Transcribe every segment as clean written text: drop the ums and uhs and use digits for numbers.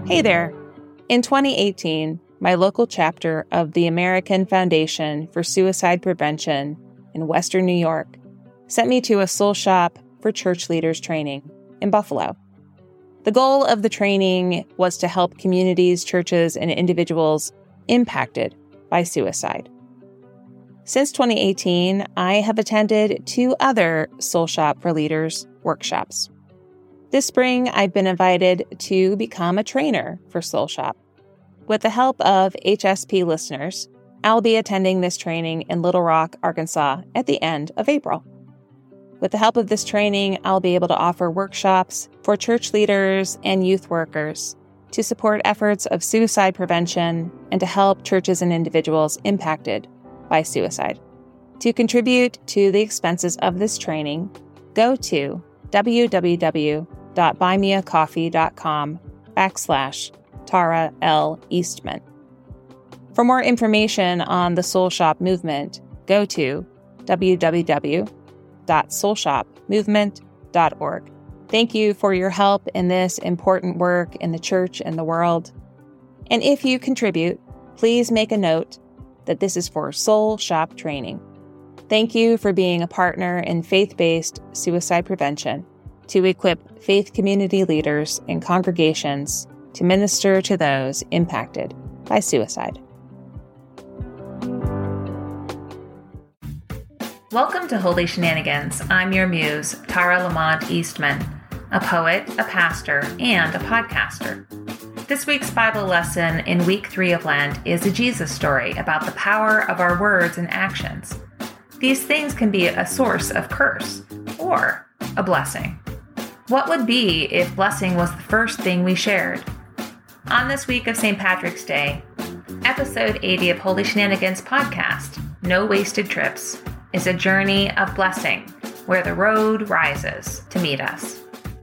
Hey there! In 2018, my local chapter of the American Foundation for Suicide Prevention in Western New York sent me to a soul shop for church leaders training in Buffalo. The goal of the training was to help communities, churches, and individuals impacted by suicide. Since 2018, I have attended 2 other Soul Shop for Leaders workshops. This spring, I've been invited to become a trainer for Soul Shop. With the help of HSP listeners, I'll be attending this training in Little Rock, Arkansas at the end of April. With the help of this training, I'll be able to offer workshops for church leaders and youth workers to support efforts of suicide prevention and to help churches and individuals impacted by suicide. To contribute to the expenses of this training, go to www.buymeacoffee.com/Tara L. Eastman. For more information on the Soul Shop movement, go to www.soulshopmovement.org. Thank you for your help in this important work in the church and the world. And if you contribute, please make a note that this is for Soul Shop training. Thank you for being a partner in faith-based suicide prevention to equip faith community leaders and congregations to minister to those impacted by suicide. Welcome to Holy Shenanigans. I'm your muse, Tara Lamont Eastman, a poet, a pastor, and a podcaster. This week's Bible lesson in week 3 of Lent is a Jesus story about the power of our words and actions. These things can be a source of curse or a blessing. What would be if blessing was the first thing we shared? On this week of St. Patrick's Day, episode 80 of Holy Shenanigans podcast, No Wasted Trips, is a journey of blessing where the road rises to meet us.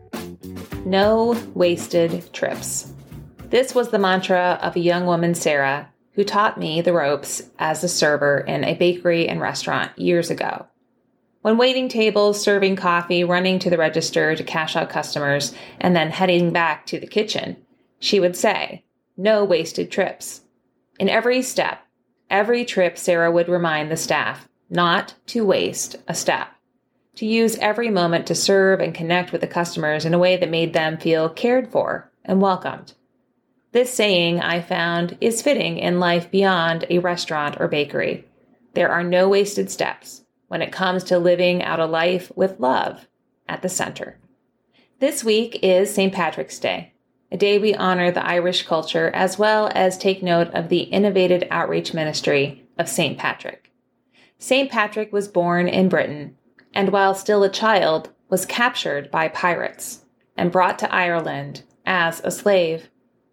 No wasted trips. This was the mantra of a young woman, Sarah, who taught me the ropes as a server in a bakery and restaurant years ago. When waiting tables, serving coffee, running to the register to cash out customers, and then heading back to the kitchen, she would say, "No wasted trips." In every step, every trip, Sarah would remind the staff not to waste a step, to use every moment to serve and connect with the customers in a way that made them feel cared for and welcomed. This saying, I found, is fitting in life beyond a restaurant or bakery. There are no wasted steps when it comes to living out a life with love at the center. This week is St. Patrick's Day, a day we honor the Irish culture as well as take note of the innovative outreach ministry of St. Patrick. St. Patrick was born in Britain, and while still a child, was captured by pirates and brought to Ireland as a slave.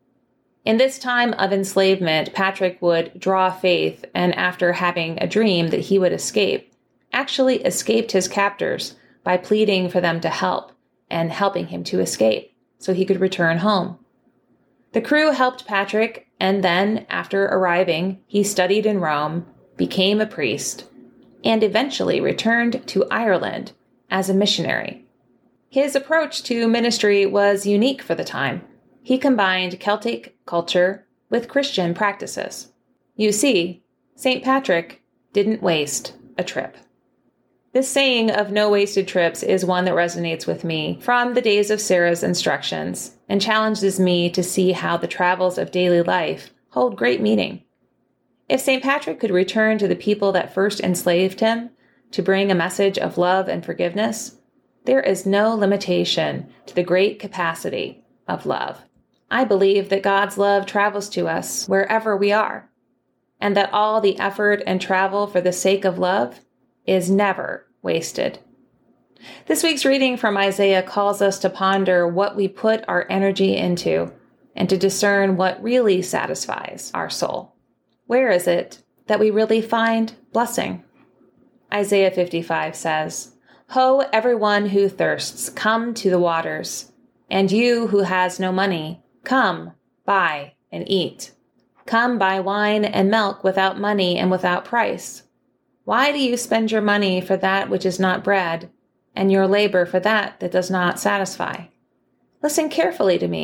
In this time of enslavement, Patrick would draw faith, and after having a dream that he would escape, actually escaped his captors by pleading for them to help and helping him to escape so he could return home. The crew helped Patrick, and then, after arriving, he studied in Rome, became a priest, and eventually returned to Ireland as a missionary. His approach to ministry was unique for the time. He combined Celtic culture with Christian practices. You see, St. Patrick didn't waste a trip. This saying of no wasted trips is one that resonates with me from the days of Sarah's instructions and challenges me to see how the travels of daily life hold great meaning. If St. Patrick could return to the people that first enslaved him to bring a message of love and forgiveness, there is no limitation to the great capacity of love. I believe that God's love travels to us wherever we are, and that all the effort and travel for the sake of love is never wasted. This week's reading from Isaiah calls us to ponder what we put our energy into and to discern what really satisfies our soul. Where is it that we really find blessing? Isaiah 55 says, "Ho, everyone who thirsts, come to the waters, and you who has no money, come, buy and eat. Come buy wine and milk without money and without price. Why do you spend your money for that which is not bread, and your labor for that that does not satisfy? Listen carefully to me,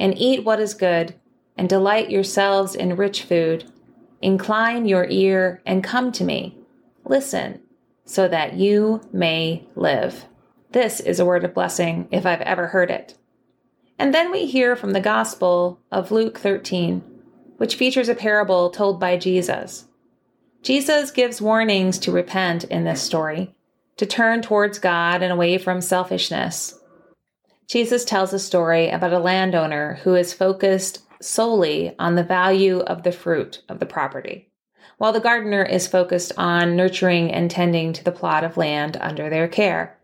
and eat what is good, and delight yourselves in rich food. Incline your ear and come to me. Listen, so that you may live. This is a word of blessing if I've ever heard it. And then we hear from the Gospel of Luke 13, which features a parable told by Jesus. Jesus gives warnings to repent in this story, to turn towards God and away from selfishness. Jesus tells a story about a landowner who is focused solely on the value of the fruit of the property, while the gardener is focused on nurturing and tending to the plot of land under their care.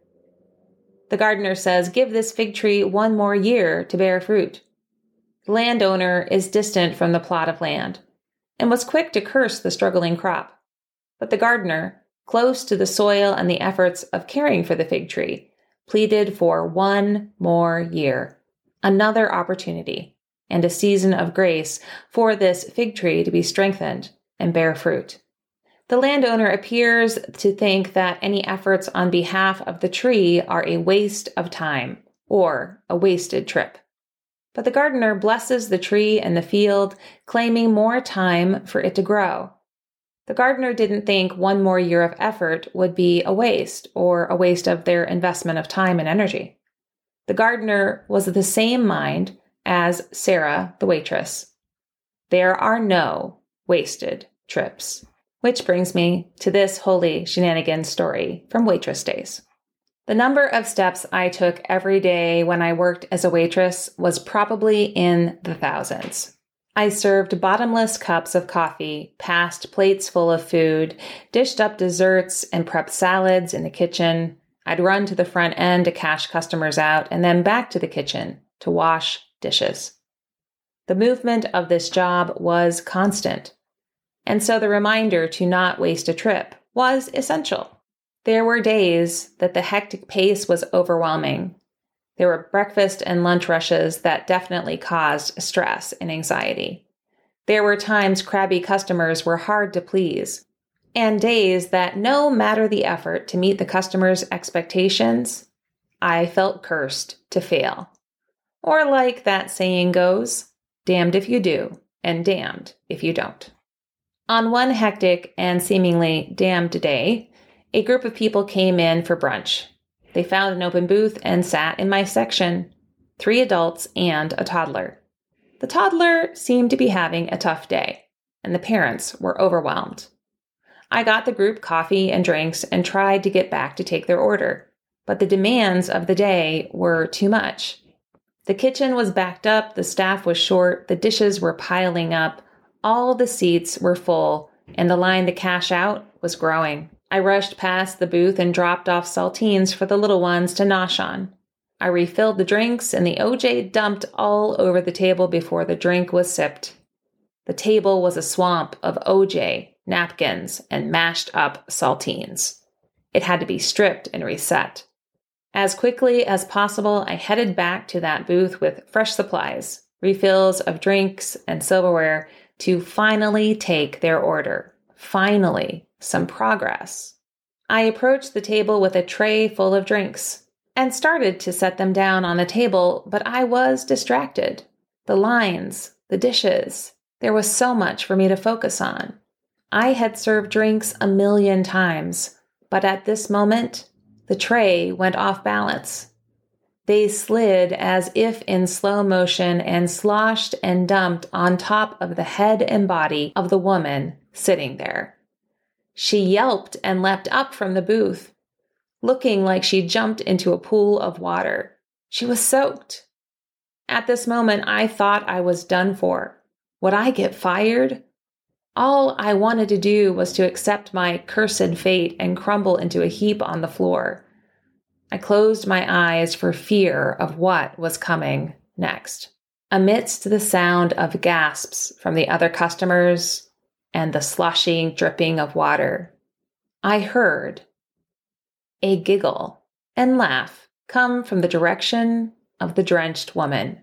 The gardener says, "Give this fig tree 1 more year to bear fruit." The landowner is distant from the plot of land and was quick to curse the struggling crop. But the gardener, close to the soil and the efforts of caring for the fig tree, pleaded for 1 more year, another opportunity, and a season of grace for this fig tree to be strengthened and bear fruit. The landowner appears to think that any efforts on behalf of the tree are a waste of time or a wasted trip. But the gardener blesses the tree and the field, claiming more time for it to grow. The gardener didn't think 1 more year of effort would be a waste or a waste of their investment of time and energy. The gardener was of the same mind as Sarah, the waitress. There are no wasted trips. Which brings me to this holy shenanigans story from waitress days. The number of steps I took every day when I worked as a waitress was probably in the thousands. I served bottomless cups of coffee, passed plates full of food, dished up desserts, and prepped salads in the kitchen. I'd run to the front end to cash customers out, and then back to the kitchen to wash dishes. The movement of this job was constant. And so the reminder to not waste a trip was essential. There were days that the hectic pace was overwhelming. There were breakfast and lunch rushes that definitely caused stress and anxiety. There were times crabby customers were hard to please, and days that no matter the effort to meet the customer's expectations, I felt cursed to fail. Or like that saying goes, damned if you do, and damned if you don't. On one hectic and seemingly damned day, a group of people came in for brunch. They found an open booth and sat in my section, 3 adults and a toddler. The toddler seemed to be having a tough day, and the parents were overwhelmed. I got the group coffee and drinks and tried to get back to take their order, but the demands of the day were too much. The kitchen was backed up, the staff was short, the dishes were piling up, all the seats were full, and the line to cash out was growing. I rushed past the booth and dropped off saltines for the little ones to nosh on. I refilled the drinks, and the OJ dumped all over the table before the drink was sipped. The table was a swamp of OJ, napkins, and mashed up saltines. It had to be stripped and reset. As quickly as possible, I headed back to that booth with fresh supplies, refills of drinks and silverware to finally take their order. Finally, some progress. I approached the table with a tray full of drinks and started to set them down on the table, but I was distracted. The lines, the dishes, there was so much for me to focus on. I had served drinks 1,000,000 times, but at this moment, the tray went off balance. They slid as if in slow motion and sloshed and dumped on top of the head and body of the woman sitting there. She yelped and leapt up from the booth, looking like she jumped into a pool of water. She was soaked. At this moment, I thought I was done for. Would I get fired? All I wanted to do was to accept my cursed fate and crumble into a heap on the floor. I closed my eyes for fear of what was coming next. Amidst the sound of gasps from the other customers and the sloshing dripping of water, I heard a giggle and laugh come from the direction of the drenched woman.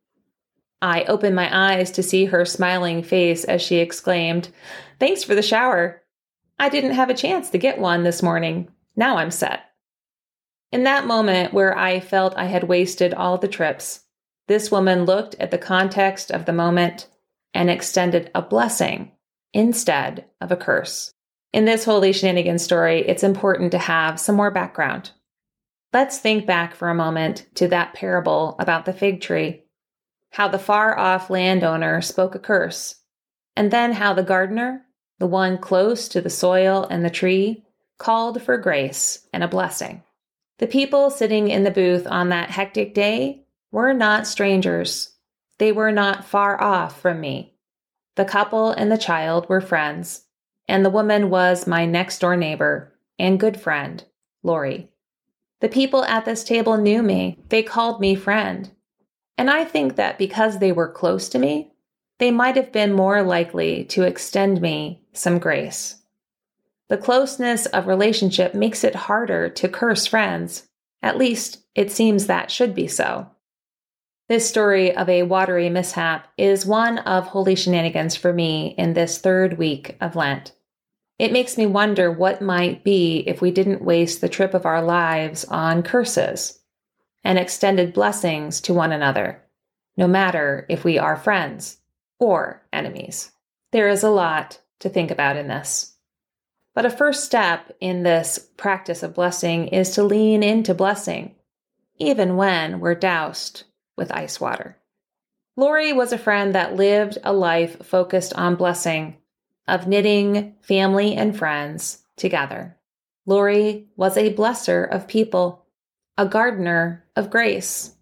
I opened my eyes to see her smiling face as she exclaimed, "Thanks for the shower. I didn't have a chance to get one this morning. Now I'm set." In that moment where I felt I had wasted all the trips, This woman looked at the context of the moment and extended a blessing instead of a curse. In this Holy Shenanigans story, it's important to have some more background. Let's think back for a moment to that parable about the fig tree, how the far-off landowner spoke a curse, and then how the gardener, the one close to the soil and the tree, called for grace and a blessing. The people sitting in the booth on that hectic day were not strangers. They were not far off from me. The couple and the child were friends, and the woman was my next-door neighbor and good friend, Lori. The people at this table knew me. They called me friend. And I think that because they were close to me, they might have been more likely to extend me some grace. The closeness of relationship makes it harder to curse friends. At least it seems that should be so. This story of a watery mishap is one of Holy Shenanigans for me in this third week of Lent. It makes me wonder what might be if we didn't waste the trip of our lives on curses and extended blessings to one another, no matter if we are friends or enemies. There is a lot to think about in this. But a first step in this practice of blessing is to lean into blessing, even when we're doused with ice water. Lori was a friend that lived a life focused on blessing, of knitting family and friends together. Lori was a blesser of people, a gardener of grace.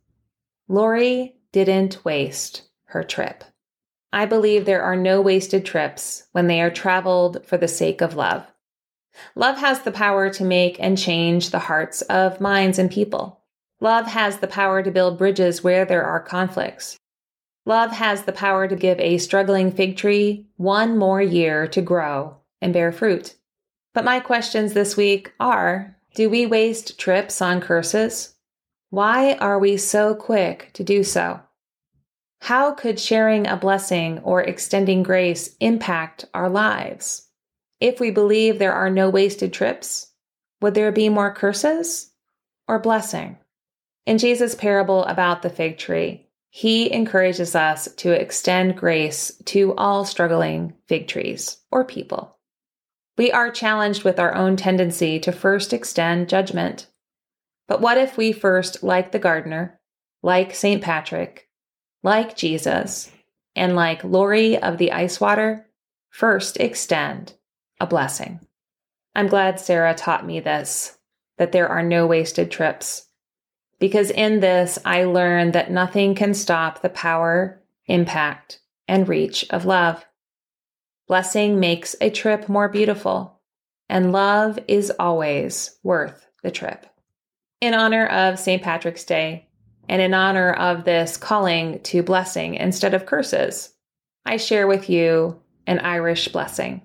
Lori didn't waste her trip. I believe there are no wasted trips when they are traveled for the sake of love. Love has the power to make and change the hearts of minds and people. Love has the power to build bridges where there are conflicts. Love has the power to give a struggling fig tree one more year to grow and bear fruit. But my questions this week are, do we waste trips on curses? Why are we so quick to do so? How could sharing a blessing or extending grace impact our lives? If we believe there are no wasted trips, would there be more curses or blessing? In Jesus' parable about the fig tree, he encourages us to extend grace to all struggling fig trees or people. We are challenged with our own tendency to first extend judgment. But what if we first, like the gardener, like St. Patrick, like Jesus, and like Lori of the ice water, first extend a blessing? I'm glad Sarah taught me this, that there are no wasted trips. Because in this, I learned that nothing can stop the power, impact, and reach of love. Blessing makes a trip more beautiful, and love is always worth the trip. In honor of St. Patrick's Day, and in honor of this calling to blessing instead of curses, I share with you an Irish blessing.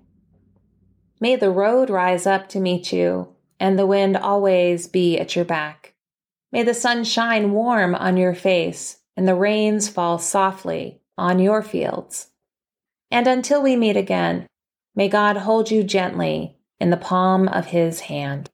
May the road rise up to meet you, and the wind always be at your back. May the sun shine warm on your face, and the rains fall softly on your fields. And until we meet again, may God hold you gently in the palm of his hand.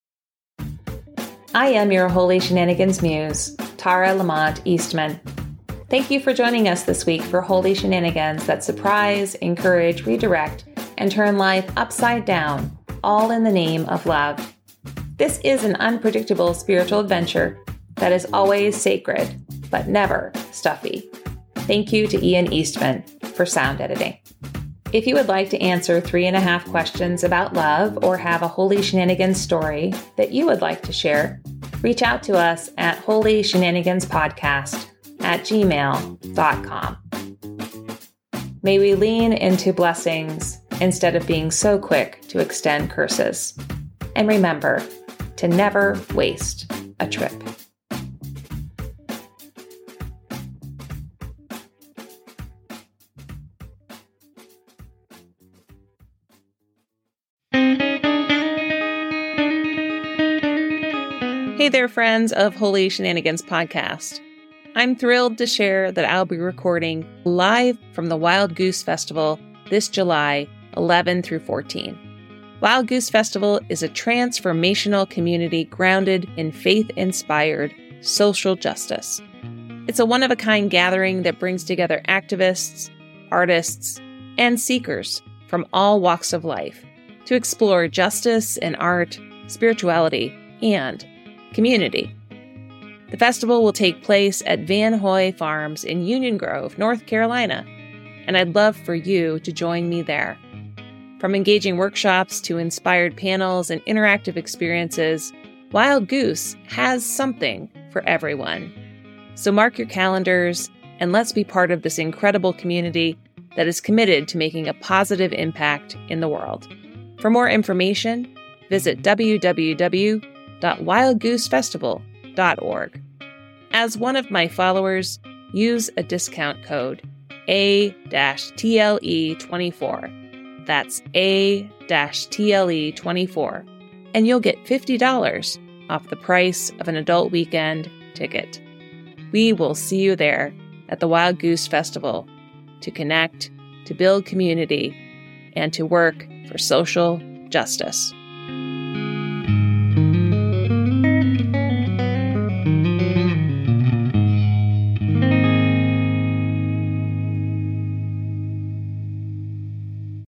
I am your Holy Shenanigans Muse, Tara Lamont Eastman. Thank you for joining us this week for Holy Shenanigans that surprise, encourage, redirect, and turn life upside down, all in the name of love. This is an unpredictable spiritual adventure that is always sacred, but never stuffy. Thank you to Ian Eastman for sound editing. If you would like to answer 3.5 questions about love or have a Holy Shenanigans story that you would like to share, reach out to us at holyshenaniganspodcast@gmail.com. May we lean into blessings instead of being so quick to extend curses. And remember to never waste a trip. Hey there, friends of Holy Shenanigans Podcast. I'm thrilled to share that I'll be recording live from the Wild Goose Festival this July 11 through 14. Wild Goose Festival is a transformational community grounded in faith-inspired social justice. It's a one-of-a-kind gathering that brings together activists, artists, and seekers from all walks of life to explore justice and art, spirituality, and community. The festival will take place at Van Hoy Farms in Union Grove, North Carolina, and I'd love for you to join me there. From engaging workshops to inspired panels and interactive experiences, Wild Goose has something for everyone. So mark your calendars and let's be part of this incredible community that is committed to making a positive impact in the world. For more information, visit www.wildgoosefestival.org. As one of my followers, use a discount code A-TLE24. That's A-TLE24. And you'll get $50 off the price of an adult weekend ticket. We will see you there at the Wild Goose Festival to connect, to build community, and to work for social justice.